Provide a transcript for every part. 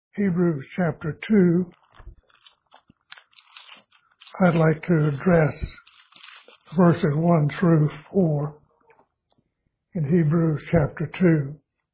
Hebrews chapter 2, I'd like to address verses 1 through 4 in Hebrews chapter 2.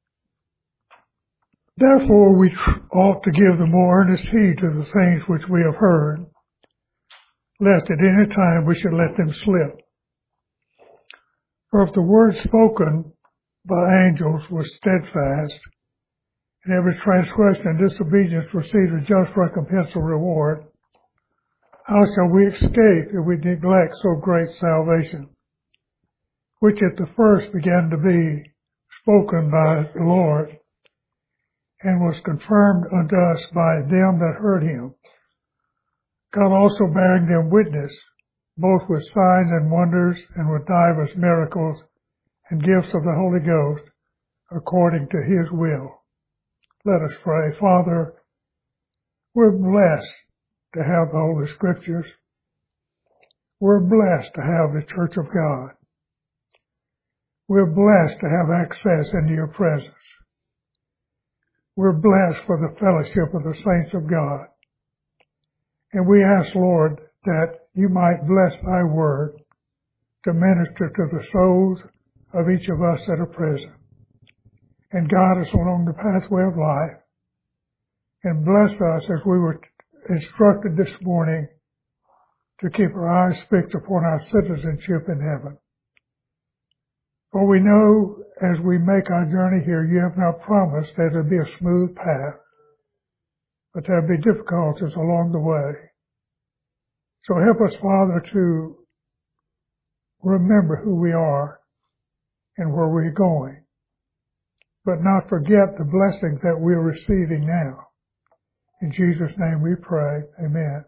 Therefore we ought to give the more earnest heed to the things which we have heard, lest at any time we should let them slip. For if the word spoken by angels was steadfast, and every transgression and disobedience receives a just recompense or reward, how shall we escape if we neglect so great salvation, which at the first began to be spoken by the Lord, and was confirmed unto us by them that heard him, God also bearing them witness, both with signs and wonders, and with divers miracles and gifts of the Holy Ghost, according to his will. Let us pray. Father, we're blessed to have the Holy Scriptures. We're blessed to have the Church of God. We're blessed to have access into your presence. We're blessed for the fellowship of the saints of God. And we ask, Lord, that you might bless thy word to minister to the souls of each of us that are present, and guide us along the pathway of life, and bless us as we were instructed this morning to keep our eyes fixed upon our citizenship in heaven. For we know as we make our journey here, you have not promised that it will be a smooth path, but there will be difficulties along the way. So help us, Father, to remember who we are and where we're going, but not forget the blessings that we're receiving now. In Jesus' name we pray. Amen.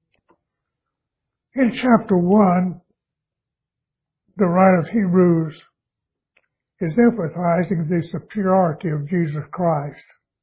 In chapter 1, the writer of Hebrews is emphasizing the superiority of Jesus Christ.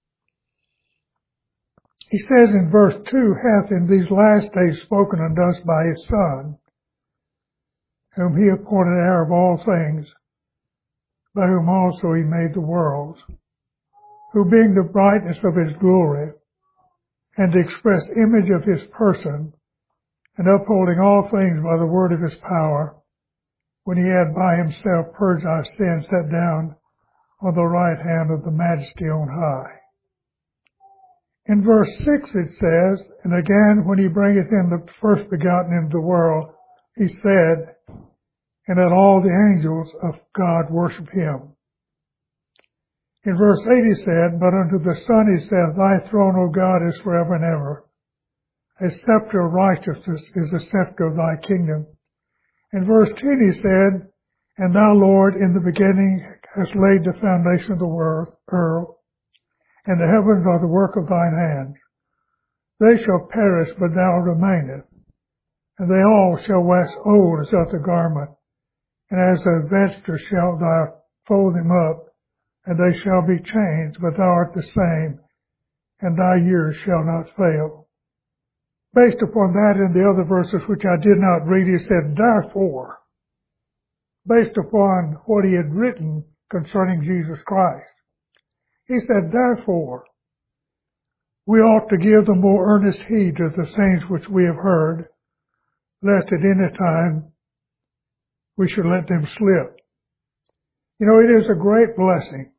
He says in verse 2, hath in these last days spoken unto us by his Son, whom he appointed heir of all things, by whom also he made the worlds, who being the brightness of his glory, and the express image of his person, and upholding all things by the word of his power, when he had by himself purged our sins, sat down on the right hand of the Majesty on high. In verse 6 it says, and again when he bringeth in the first begotten into the world, he said, and that all the angels of God worship him. In verse 8 he said, but unto the Son he saith, thy throne, O God, is forever and ever. A scepter of righteousness is the scepter of thy kingdom. In verse 10 he said, and thou, Lord, in the beginning hast laid the foundation of the earth, and the heavens are the work of thine hands. They shall perish, but thou remainest, and they all shall wax old as doth a garment, and as a vesture shalt thou fold them up, and they shall be changed, but thou art the same, and thy years shall not fail. Based upon that and the other verses which I did not read, he said, therefore, based upon what he had written concerning Jesus Christ, he said, therefore, we ought to give the more earnest heed to the things which we have heard, lest at any time we should let them slip. You know, it is a great blessing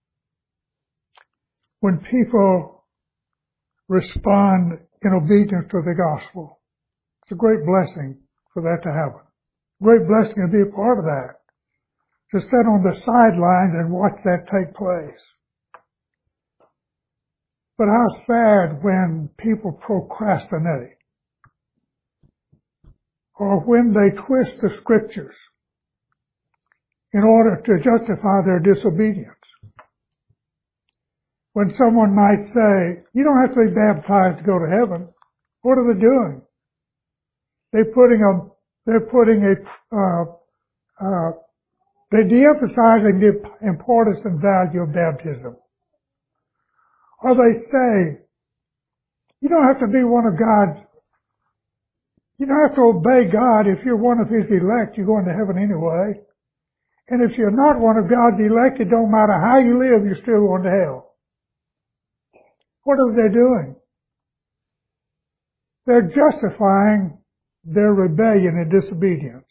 when people respond in obedience to the gospel. It's a great blessing for that to happen. Great blessing to be a part of that. To sit on the sidelines and watch that take place. But how sad when people procrastinate, or when they twist the scriptures in order to justify their disobedience. When someone might say, you don't have to be baptized to go to heaven. What are they doing? They're de-emphasizing the importance and value of baptism. Or they say, you don't have to be one of God's, you don't have to obey God. If you're one of his elect, you're going to heaven anyway. And if you're not one of God's elect, it don't matter how you live, you're still going to hell. What are they doing? They're justifying their rebellion and disobedience.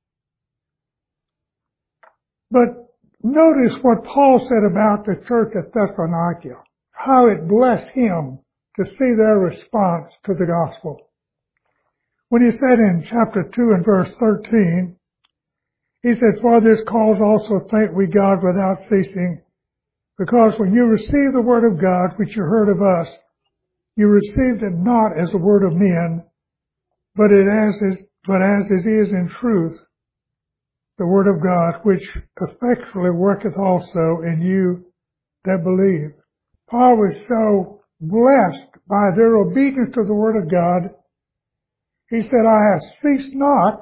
But notice what Paul said about the church at Thessalonica, how it blessed him to see their response to the gospel. When he said in chapter 2 and verse 13, he said, "For this cause also thank we God without ceasing, because when you received the word of God, which you heard of us, you received it not as the word of men, but as it is in truth, the word of God, which effectually worketh also in you that believe." Paul was so blessed by their obedience to the word of God. He said, I cease not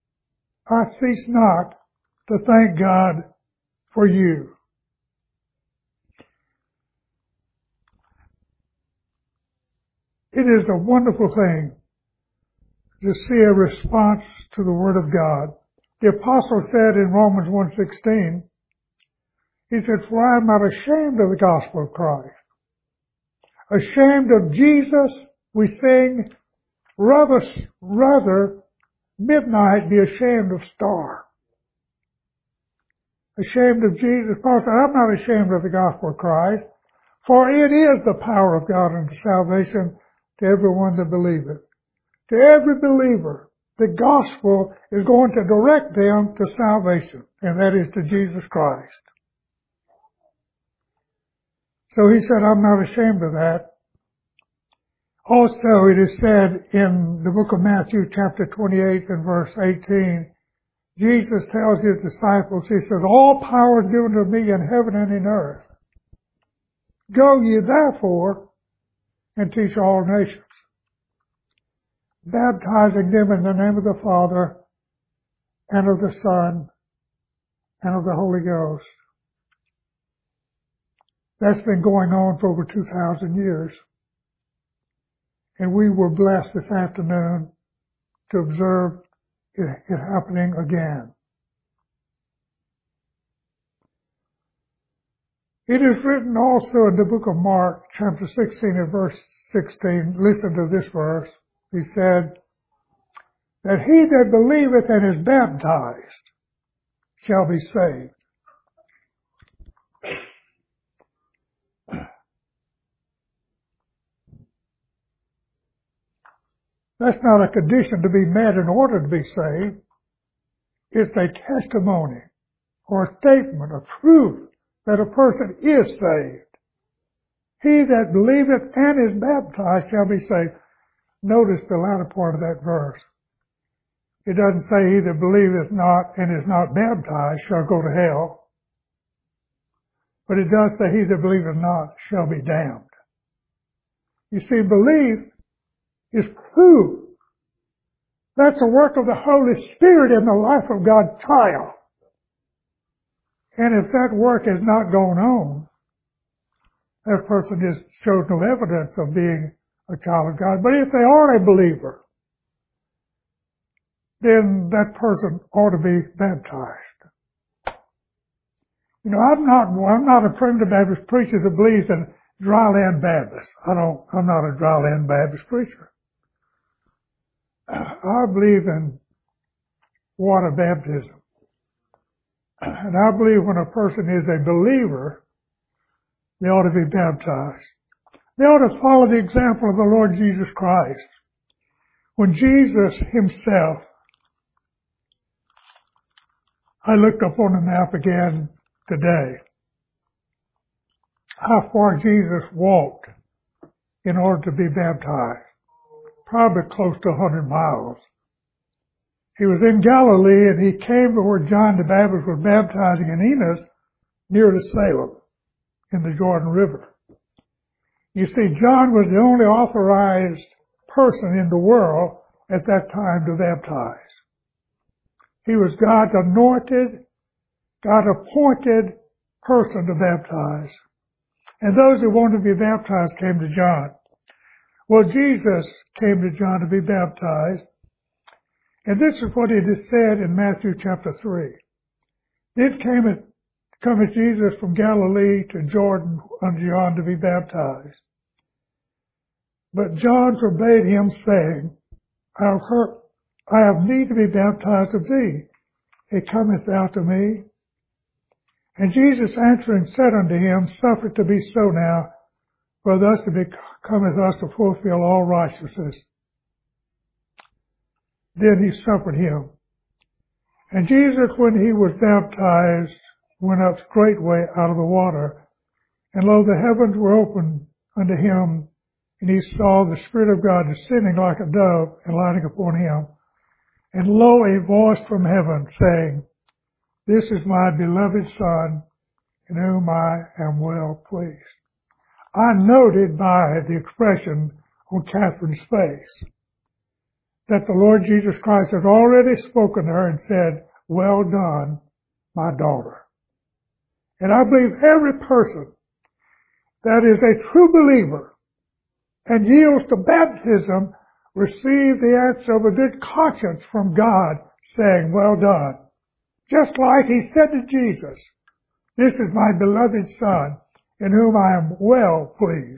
to thank God for you. It is a wonderful thing to see a response to the word of God. The apostle said in Romans 1:16, he said, "For I am not ashamed of the gospel of Christ." Ashamed of Jesus, we sing, rather midnight be ashamed of star. Ashamed of Jesus. Paul said, I'm not ashamed of the gospel of Christ, for it is the power of God unto salvation to everyone that believeth. To every believer, the gospel is going to direct them to salvation, and that is to Jesus Christ. So he said, I'm not ashamed of that. Also, it is said in the book of Matthew, chapter 28 and verse 18, Jesus tells his disciples, he says, all power is given to me in heaven and in earth. Go ye therefore and teach all nations, baptizing them in the name of the Father and of the Son and of the Holy Ghost. That's been going on for over 2,000 years. And we were blessed this afternoon to observe it happening again. It is written also in the book of Mark, chapter 16 and verse 16. Listen to this verse. He said, that he that believeth and is baptized shall be saved. That's not a condition to be met in order to be saved. It's a testimony or a statement, a proof that a person is saved. He that believeth and is baptized shall be saved. Notice the latter part of that verse. It doesn't say he that believeth not and is not baptized shall go to hell. But it does say he that believeth not shall be damned. You see, belief is proof. That's a work of the Holy Spirit in the life of God's child. And if that work has not gone on, that person shows no evidence of being a child of God. But if they are a believer, then that person ought to be baptized. You know, I'm not a primitive Baptist preacher that believes in dry land Baptists. I'm not a dry land Baptist preacher. I believe in water baptism. And I believe when a person is a believer, they ought to be baptized. They ought to follow the example of the Lord Jesus Christ. When Jesus himself, I looked up on the map again today, how far Jesus walked in order to be baptized. Probably close to 100 miles. He was in Galilee and he came to where John the Baptist was baptizing in Enos near to Salem in the Jordan River. You see, John was the only authorized person in the world at that time to baptize. He was God's anointed, God-appointed person to baptize. And those who wanted to be baptized came to John. Well, Jesus came to John to be baptized. And this is what it is said in Matthew chapter 3. Then cometh Jesus from Galilee to Jordan unto John to be baptized. But John forbade him, saying, I have need to be baptized of thee. It cometh after me. And Jesus answering said unto him, Suffer it to be so now, for thus it becometh us to fulfill all righteousness. Then he suffered him. And Jesus, when he was baptized, went up straightway out of the water. And lo, the heavens were opened unto him, and he saw the Spirit of God descending like a dove and lighting upon him. And lo, a voice from heaven saying, This is my beloved Son, in whom I am well pleased. I noted by the expression on Catherine's face that the Lord Jesus Christ had already spoken to her and said, Well done, my daughter. And I believe every person that is a true believer and yields to baptism receive the answer of a good conscience from God saying, Well done. Just like he said to Jesus, This is my beloved Son, in whom I am well pleased.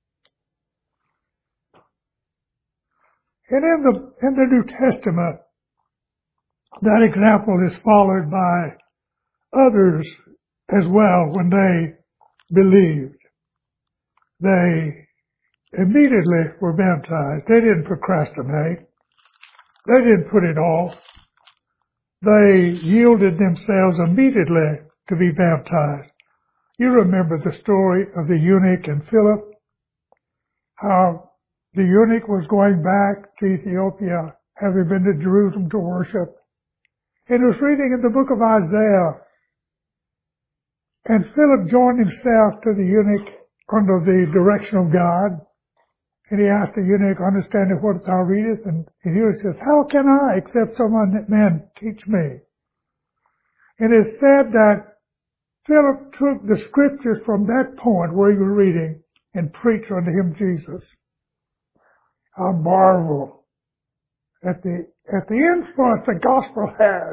And in the New Testament, that example is followed by others as well when they believed. They immediately were baptized. They didn't procrastinate. They didn't put it off. They yielded themselves immediately to be baptized. You remember the story of the eunuch and Philip, how the eunuch was going back to Ethiopia, having been to Jerusalem to worship, and was reading in the book of Isaiah. And Philip joined himself to the eunuch under the direction of God. And he asked the eunuch, Understanding what thou readest? And the eunuch says, How can I, except some man teach me? And it is said that Philip took the scriptures from that point where he was reading and preached unto him Jesus. I marvel at the influence the gospel has.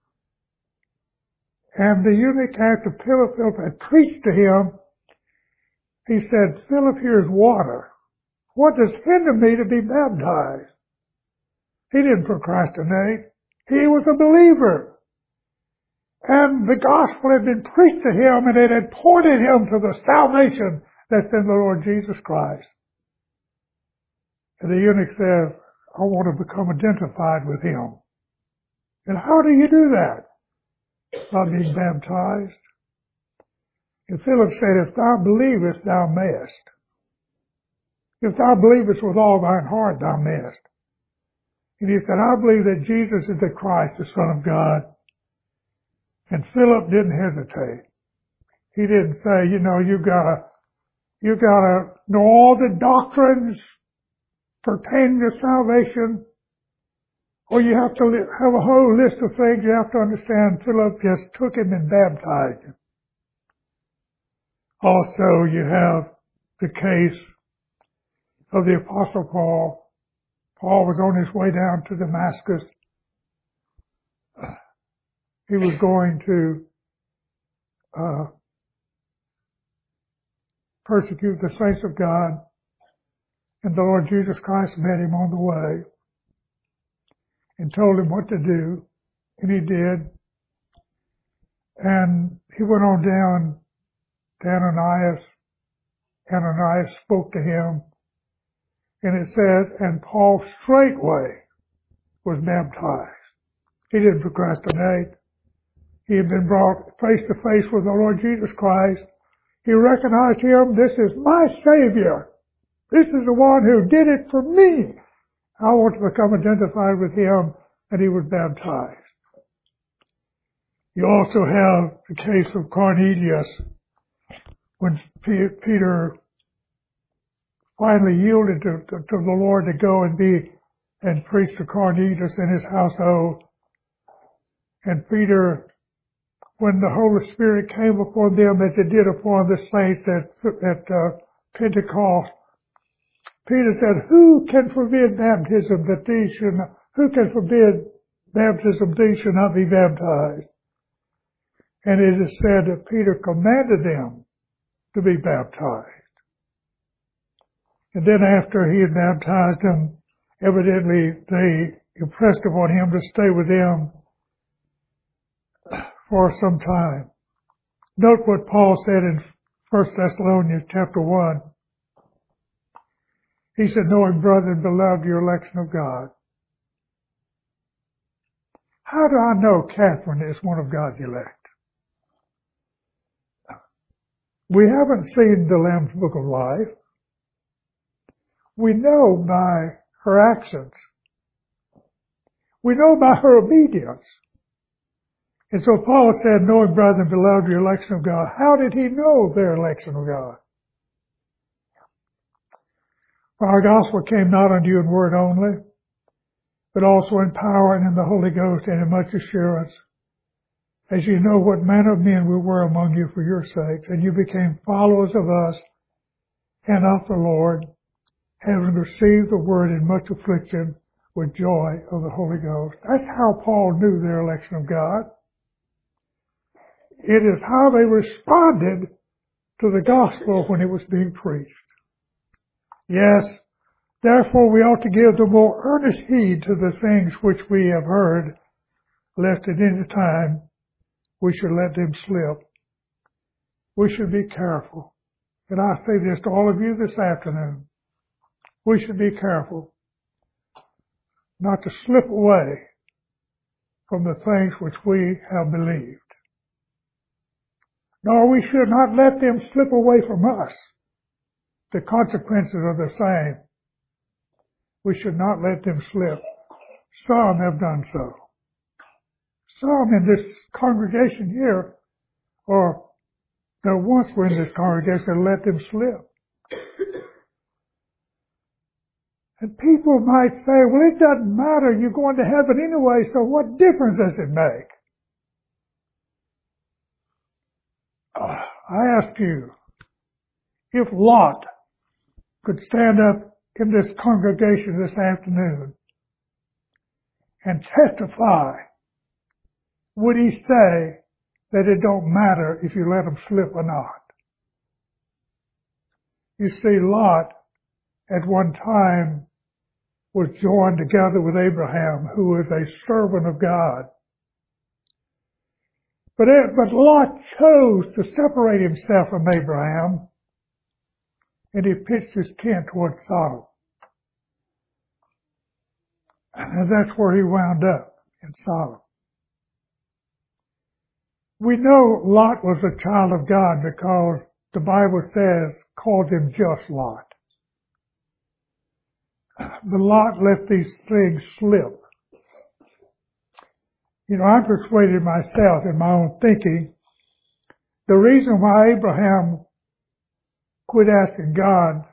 And the eunuch, after Philip had preached to him, he said, Philip, here's water. What does hinder me to be baptized? He didn't procrastinate. He was a believer. And the gospel had been preached to him, and it had pointed him to the salvation that's in the Lord Jesus Christ. And the eunuch says, I want to become identified with him. And how do you do that? By being baptized. And Philip said, If thou believest, thou mayest. If thou believest with all thine heart, thou mayest. And he said, I believe that Jesus is the Christ, the Son of God. And Philip didn't hesitate. He didn't say, you gotta know all the doctrines pertaining to salvation, or you have to have a whole list of things you have to understand. Philip just took him and baptized him. Also, you have the case of the Apostle Paul. Paul was on his way down to Damascus. He was going to persecute the saints of God, and the Lord Jesus Christ met him on the way and told him what to do, and he did. And he went on down to Ananias. Ananias spoke to him, and it says, and Paul straightway was baptized. He didn't procrastinate. He had been brought face to face with the Lord Jesus Christ. He recognized him. This is my Savior. This is the one who did it for me. I want to become identified with him, and he was baptized. You also have the case of Cornelius, when Peter finally yielded to the Lord to go and preach to Cornelius and his household. And Peter, when the Holy Spirit came upon them as it did upon the saints at Pentecost, Peter said, who can forbid baptism who can forbid baptism these should not be baptized? And it is said that Peter commanded them to be baptized. And then after he had baptized them, evidently they impressed upon him to stay with them for some time. Note what Paul said in 1 Thessalonians chapter 1. He said, knowing, brethren, beloved, your election of God. How do I know Catherine is one of God's elect? We haven't seen the Lamb's Book of Life. We know by her actions. We know by her obedience. And so Paul said, knowing, brethren, beloved, your election of God. How did he know their election of God? For our gospel came not unto you in word only, but also in power and in the Holy Ghost and in much assurance, as you know what manner of men we were among you for your sakes, and you became followers of us and of the Lord, having received the word in much affliction with joy of the Holy Ghost. That's how Paul knew their election of God. It is how they responded to the gospel when it was being preached. Yes, therefore we ought to give the more earnest heed to the things which we have heard, lest at any time we should let them slip. We should be careful. And I say this to all of you this afternoon. We should be careful not to slip away from the things which we have believed. Nor we should not let them slip away from us. The consequences are the same. We should not let them slip. Some have done so. Some in this congregation here, or that once were in this congregation, let them slip. And people might say, well, it doesn't matter. You're going to heaven anyway, so what difference does it make? I ask you, if Lot could stand up in this congregation this afternoon and testify, would he say that it don't matter if you let him slip or not? You see, Lot at one time was joined together with Abraham, who was a servant of God. But Lot chose to separate himself from Abraham, and he pitched his tent towards Sodom. And that's where he wound up, in Sodom. We know Lot was a child of God because the Bible says, called him just Lot. But Lot let these things slip. You know, I'm persuaded myself in my own thinking, the reason why Abraham quit asking God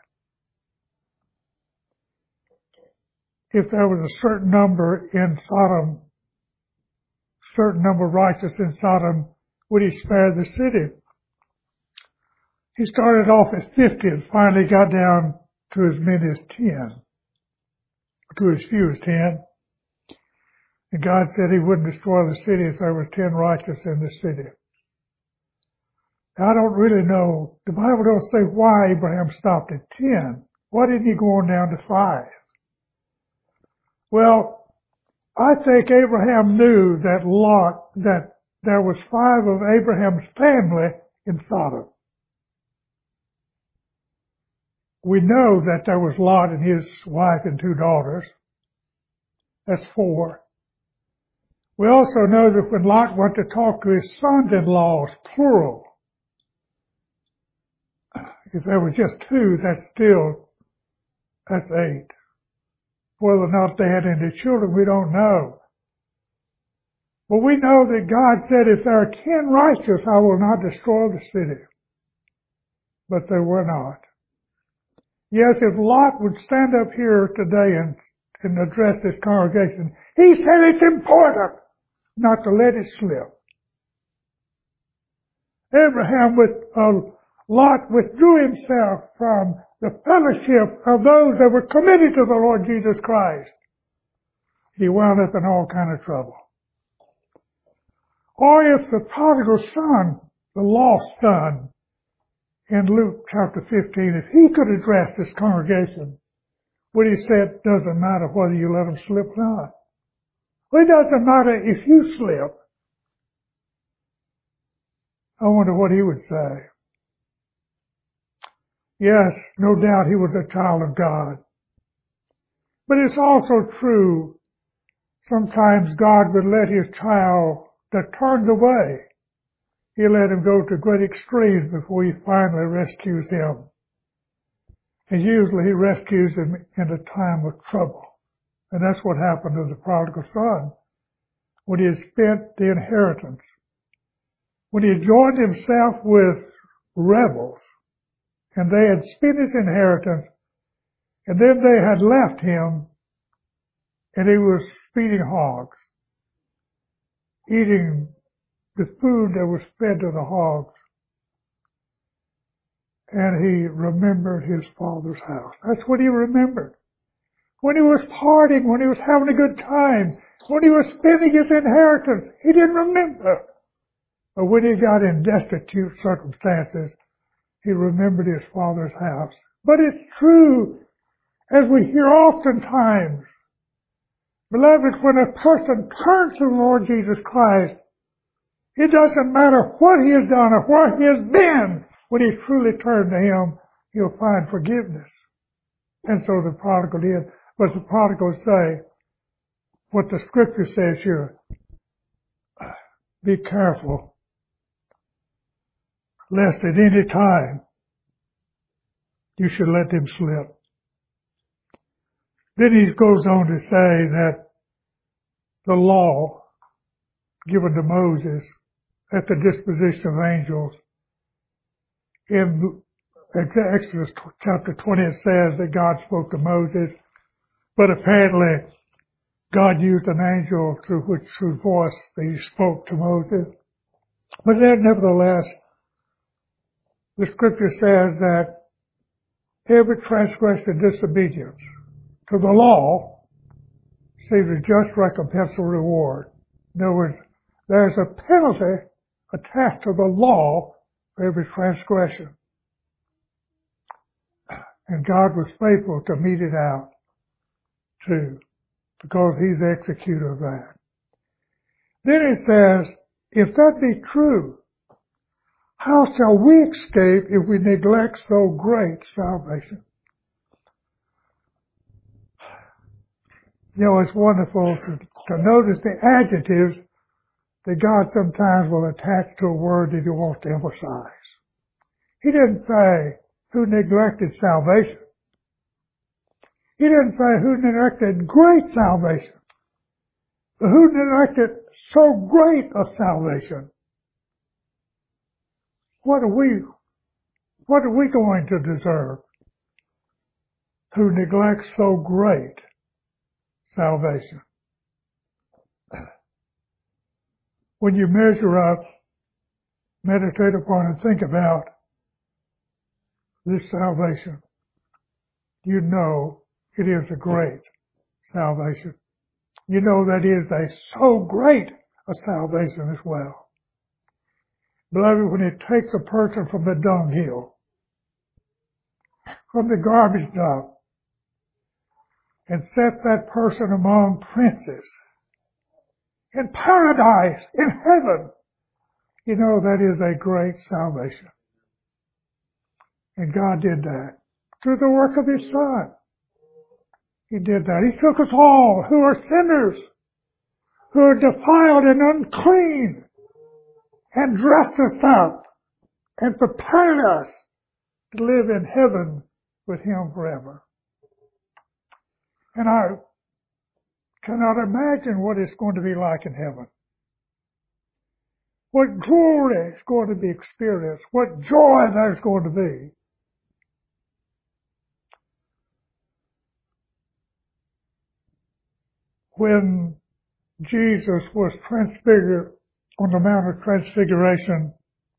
if there was a certain number in Sodom, certain number righteous in Sodom, would he spare the city? He started off at 50 and finally got down to as many as 10, to as few as 10. And God said he wouldn't destroy the city if there were 10 righteous in the city. Now, I don't really know. The Bible don't say why Abraham stopped at 10. Why didn't he go on down to 5? Well, I think Abraham knew that there was 5 of Abraham's family in Sodom. We know that there was Lot and his wife and 2 daughters. That's 4. We also know that when Lot went to talk to his sons-in-laws, plural, if there were just 2, that's 8. Whether or not they had any children, we don't know. But we know that God said, if there are 10 righteous, I will not destroy the city. But there were not. Yes, if Lot would stand up here today and address this congregation, he said it's important not to let it slip. Lot withdrew himself from the fellowship of those that were committed to the Lord Jesus Christ. He wound up in all kind of trouble. Or if the prodigal son, the lost son, in Luke chapter 15, if he could address this congregation, would he say it doesn't matter whether you let them slip or not? Well, it doesn't matter if you slip. I wonder what he would say. Yes, no doubt he was a child of God. But it's also true, sometimes God would let his child that turns away, he'll let him go to great extremes before he finally rescues him. And usually he rescues him in a time of trouble. And that's what happened to the prodigal son when he had spent the inheritance. When he had joined himself with rebels, and they had spent his inheritance, and then they had left him, and he was feeding hogs, eating the food that was fed to the hogs. And he remembered his father's house. That's what he remembered. When he was partying, when he was having a good time, when he was spending his inheritance, he didn't remember. But when he got in destitute circumstances, he remembered his father's house. But it's true, as we hear oftentimes, beloved, when a person turns to the Lord Jesus Christ, it doesn't matter what he has done or where he has been. When he truly turned to him, he'll find forgiveness. And so the prodigal did. But the prodigal say, what the scripture says here, be careful, lest at any time you should let them slip. Then he goes on to say that the law given to Moses at the disposition of angels, in Exodus chapter 20 it says that God spoke to Moses, but apparently God used an angel through whose voice he spoke to Moses. But then nevertheless, the scripture says that every transgression and disobedience to the law receives a just recompense or reward. In other words, there's a penalty attached to the law for every transgression. And God was faithful to mete it out too, because he's the executor of that. Then it says, if that be true, how shall we escape if we neglect so great salvation? You know, it's wonderful to notice the adjectives that God sometimes will attach to a word that he wants to emphasize. He didn't say who neglected salvation. He didn't say who neglected great salvation. But who neglected so great a salvation? What are we going to deserve? Who neglects so great salvation? When you measure up, meditate upon and think about this salvation, you know it is a great salvation. You know that it is a so great a salvation as well. Beloved, when it takes a person from the dunghill, from the garbage dump, and sets that person among princes, in paradise, in heaven, you know that is a great salvation. And God did that through the work of his Son. He did that. He took us all who are sinners, who are defiled and unclean, and dressed us up and prepared us to live in heaven with him forever. And I cannot imagine what it's going to be like in heaven. What glory is going to be experienced. What joy there's going to be. When Jesus was transfigured on the Mount of Transfiguration,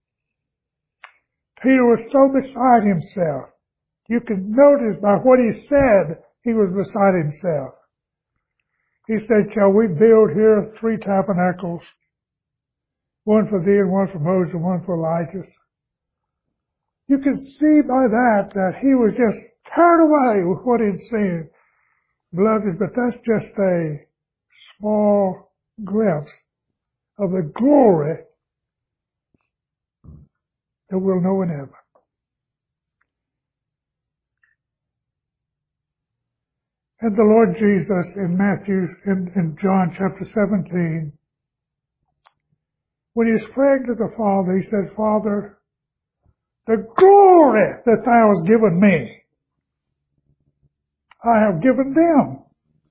Peter was so beside himself. You can notice by what he said, he was beside himself. He said, shall we build here 3 tabernacles? One for thee and one for Moses and one for Elijah. You can see by that he was just carried away with what he'd seen. Beloved, but that's just a small glimpse of the glory that we'll know in heaven. And the Lord Jesus in John chapter 17, when he was praying to the Father, he said, Father, the glory that thou hast given me, I have given them.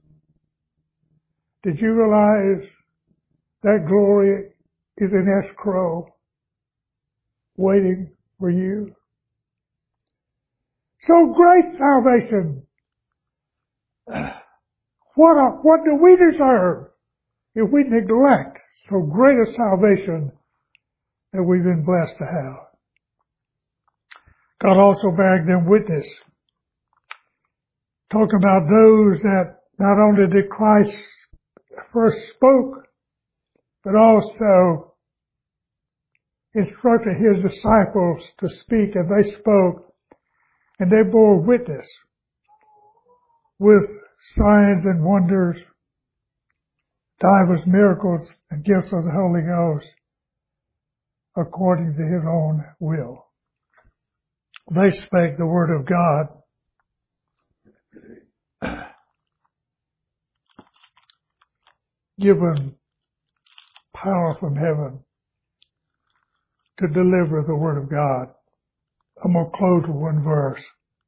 Did you realize that glory is in escrow, waiting for you? So great salvation. What do we deserve if we neglect so great a salvation that we've been blessed to have? God also bearing them witness, talking about those that not only did Christ first spoke, but also instructed his disciples to speak, and they spoke, and they bore witness with signs and wonders, divers miracles and gifts of the Holy Ghost, according to his own will. They spake the word of God, given power from heaven to deliver the word of God. I'm going to close with one verse.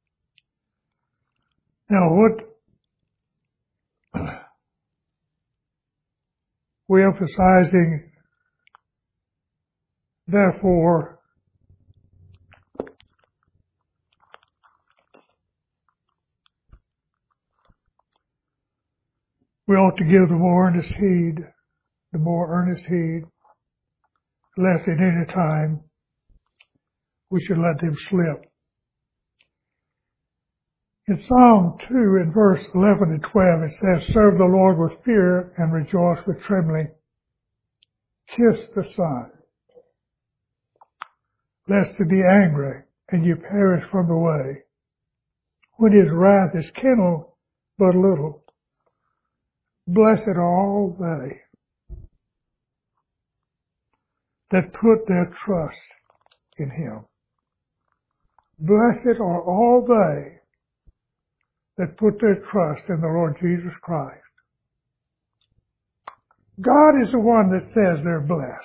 Now, what we're emphasizing, therefore, we ought to give the more earnest heed, lest at any time we should let them slip. In Psalm 2, in verse 11 and 12, it says, serve the Lord with fear and rejoice with trembling. Kiss the Son, lest he be angry and you perish from the way, when his wrath is kindled but little. Blessed are all they that put their trust in him. Blessed are all they that put their trust in the Lord Jesus Christ. God is the one that says they're blessed.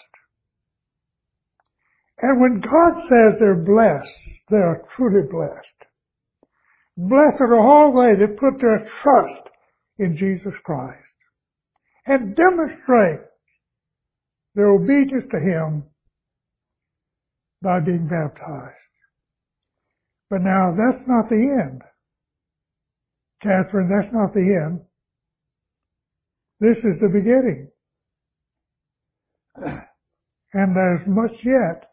And when God says they're blessed, they are truly blessed. Blessed are all they that put their trust in Jesus Christ and demonstrate their obedience to him by being baptized. But now that's not the end. Catherine, that's not the end. This is the beginning. And there's much yet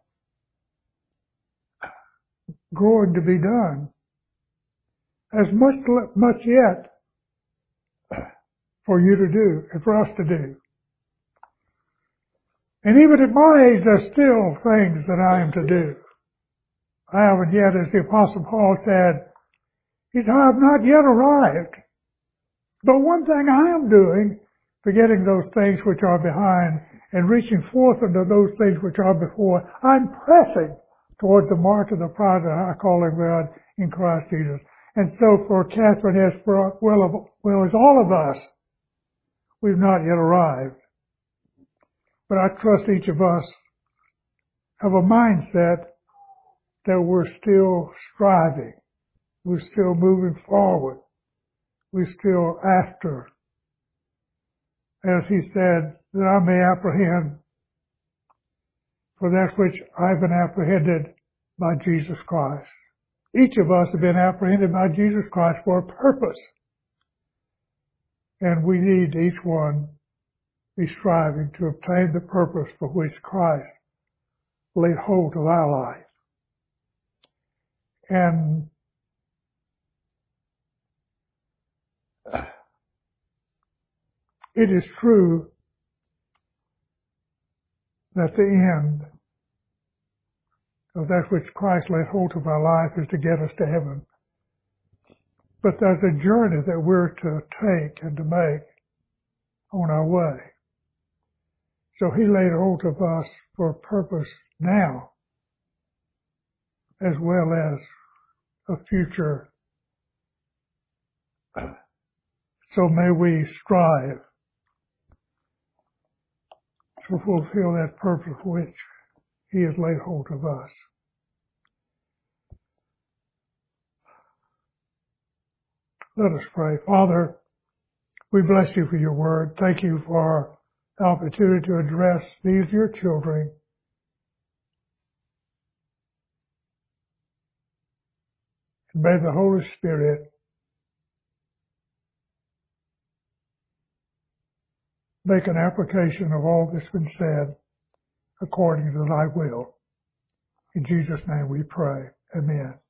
growing to be done. There's much yet for you to do and for us to do. And even at my age, there's still things that I am to do. I haven't yet, as the Apostle Paul said, he said, I have not yet arrived. But one thing I am doing, forgetting those things which are behind and reaching forth unto those things which are before, I'm pressing towards the mark of the prize of the high calling of God in Christ Jesus. And so for Catherine as well as all of us, we've not yet arrived. But I trust each of us have a mindset that we're still striving. We're still moving forward. We're still after, as he said, that I may apprehend for that which I've been apprehended by Jesus Christ. Each of us have been apprehended by Jesus Christ for a purpose. And we need each one be striving to obtain the purpose for which Christ laid hold of our life. And it is true that the end of that which Christ laid hold of our life is to get us to heaven. But there's a journey that we're to take and to make on our way. So he laid hold of us for a purpose now, as well as a future. So may we strive to fulfill that purpose which he has laid hold of us. Let us pray. Father, we bless you for your word. Thank you for the opportunity to address these your children. And may the Holy Spirit make an application of all that's been said according to thy will. In Jesus' name we pray. Amen.